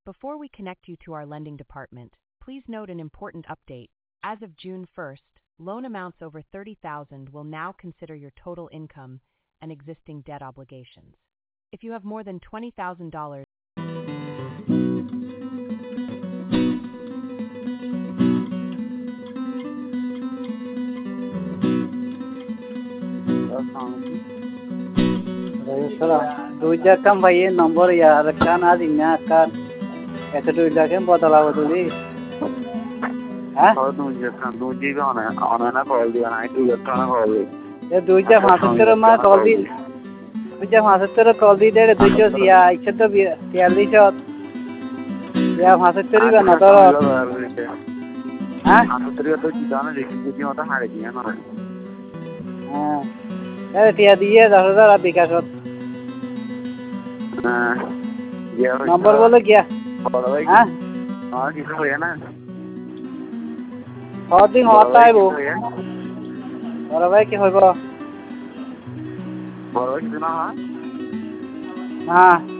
Before we connect you to our lending department, please note an important update. As of June 1st, loan amounts over $30,000 will now consider your total income and existing debt obligations. If you have more than $20,000, দুইটা কাম ভাইয়ে নম্বর ইয়ার কান আজ ইনা কান এত দুইটা কাম বদলা বদলি হ্যাঁ দুইটা অনলাইনে কল দিও না দুইটা কল দিও এ দুইটা 75 মা কল দি দুইটা 75 কল দি দে দুইটা ইয়া 142 ইয়া 75 না তো হ্যাঁ 75 তো জিদানে দেখি কি মত হারে দিয়া না হ্যাঁ এ টিয়া দিয়ে 10000 বিকাশত নম্বর বলে গিয়া হ্যাঁ আর কিছু হয় না দিন হতাইব বড় ভাই কি হইব বড় কিছু না হ্যাঁ